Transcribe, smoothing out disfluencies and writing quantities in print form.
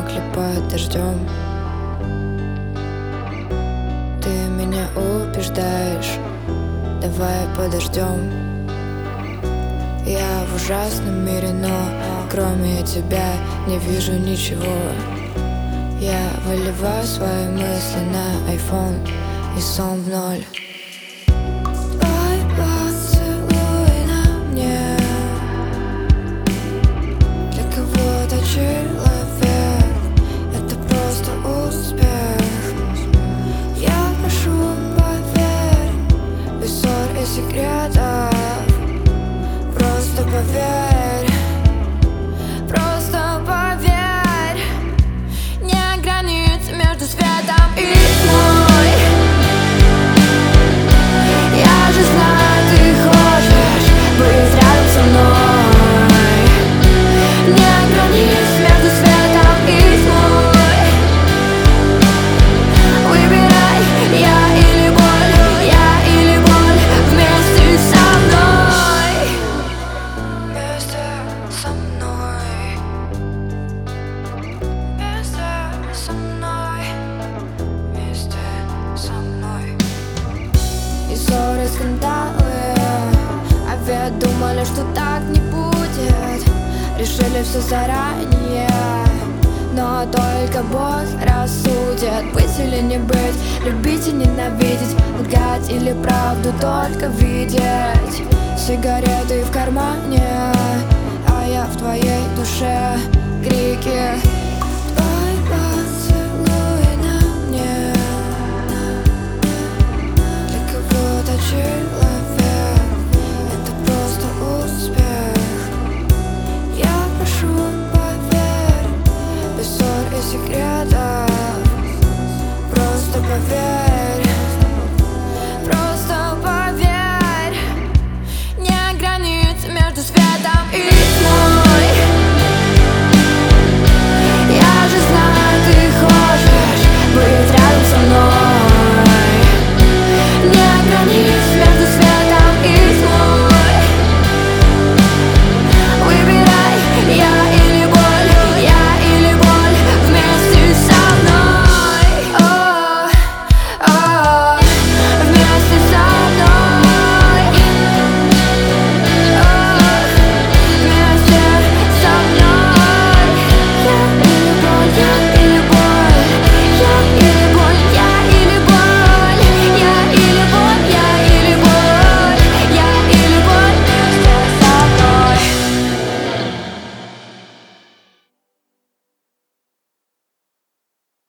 намокли под дождем. Ты меня убеждаешь, давай подождем. Я в ужасном мире, но кроме тебя не вижу ничего. Я выливаю свои мысли на iPhone, и сон в ноль. Твой поцелуй на мне, для кого-то человек — это просто успех. Я прошу, поверь, без ссор и секретов. Просто поверь, просто поверь. Нет границ между светом и тьмой. Я же знаю, ты хочешь быть рядом со мной. Нет границ между светом и тьмой. Выбирай, я или боль, вместе со мной. Вместе со мной. Вместе со мной. Вместе со мной. И ссоры, скандалы, а ведь думали, что так не будет. Решили все заранее, но только Бог рассудит. Быть или не быть, любить и ненавидеть, лгать или правду только видеть. Сигареты в кармане, а я в твоей душе. Крики